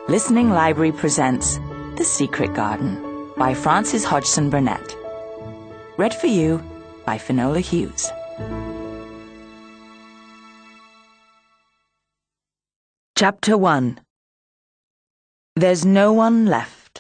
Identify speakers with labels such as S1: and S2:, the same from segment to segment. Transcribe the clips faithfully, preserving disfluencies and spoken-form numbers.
S1: Listening Library presents The Secret Garden by Frances Hodgson Burnett. Read for you by Finola Hughes. Chapter one. There's No One Left.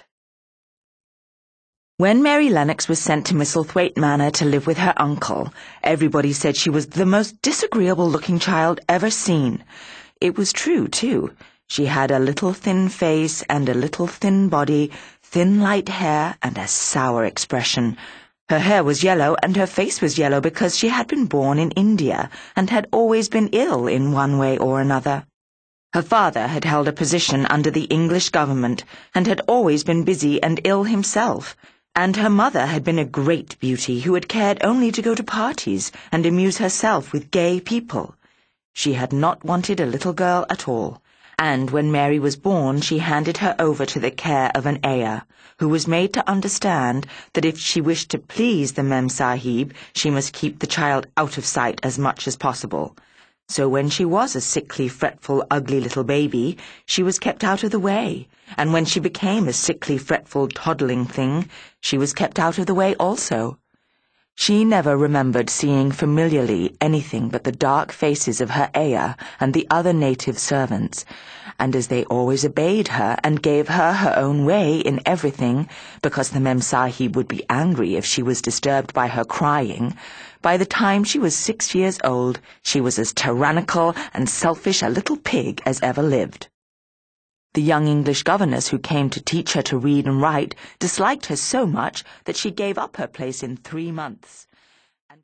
S1: When Mary Lennox was sent to Misselthwaite Manor to live with her uncle, everybody said she was the most disagreeable-looking child ever seen. It was true, too. She had a little thin face and a little thin body, thin light hair and a sour expression. Her hair was yellow and her face was yellow because she had been born in India and had always been ill in one way or another. Her father had held a position under the English government and had always been busy and ill himself, and her mother had been a great beauty who had cared only to go to parties and amuse herself with gay people. She had not wanted a little girl at all. And when Mary was born, she handed her over to the care of an ayah, who was made to understand that if she wished to please the Mem Sahib, she must keep the child out of sight as much as possible. So when she was a sickly, fretful, ugly little baby, she was kept out of the way, and when she became a sickly, fretful, toddling thing, she was kept out of the way also. She never remembered seeing familiarly anything but the dark faces of her ayah and the other native servants, and as they always obeyed her and gave her her own way in everything, because the Mem Sahib would be angry if she was disturbed by her crying, by the time she was six years old, she was as tyrannical and selfish a little pig as ever lived. The young English governess who came to teach her to read and write disliked her so much that she gave up her place in three months.